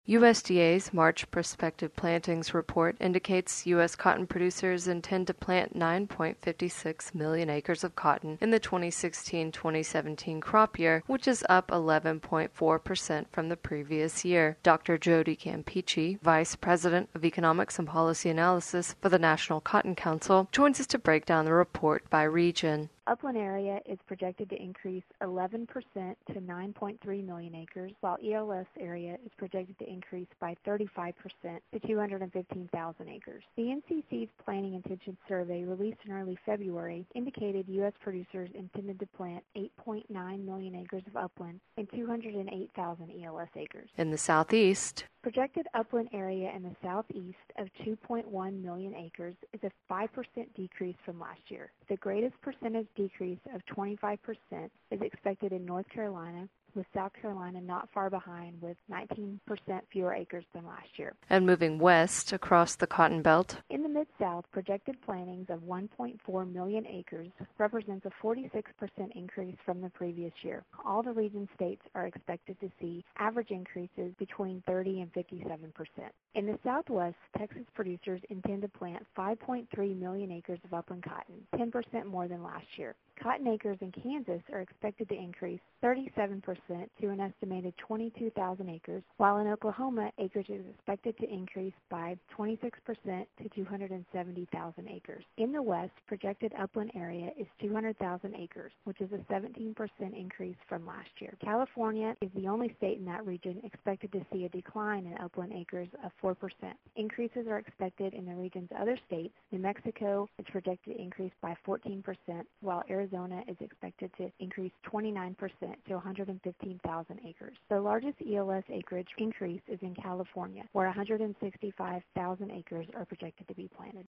USDA's March prospective plantings report indicates U.S. cotton producers intend to plant 9.56 million acres of cotton in the 2016-2017 crop year, which is up 11.4% from the previous year. Dr. Jody Campeachy, Vice President of Economics and Policy Analysis for the National Cotton Council, joins us to break down the report by region. Upland area is projected to increase 11% to 9.3 million acres, while ELS area is projected to increase by 35% to 215,000 acres. The NCC's Planting Intentions Survey released in early February indicated U.S. producers intended to plant 8.9 million acres of upland and 208,000 ELS acres. In the southeast, projected upland area in the southeast of 2.1 million acres is a 5% decrease from last year. The greatest percentage decrease of 25% is expected in North Carolina, with South Carolina not far behind with 19% fewer acres than last year. And moving west across the Cotton Belt. In the Mid-South, projected plantings of 1.4 million acres represents a 46% increase from the previous year. All the region states are expected to see average increases between 30 and 57%. In the Southwest, Texas producers intend to plant 5.3 million acres of upland cotton, 10% more than last year. Cotton acres in Kansas are expected to increase 37% to an estimated 22,000 acres, while in Oklahoma, acreage is expected to increase by 26% to 270,000 acres. In the West, projected upland area is 200,000 acres, which is a 17% increase from last year. California is the only state in that region expected to see a decline in upland acres of 4%. Increases are expected in the region's other states. New Mexico is projected to increase by 14%, while Arizona is expected to increase 29% to 115,000 acres. The largest ELS acreage increase is in California, where 165,000 acres are projected to be planted.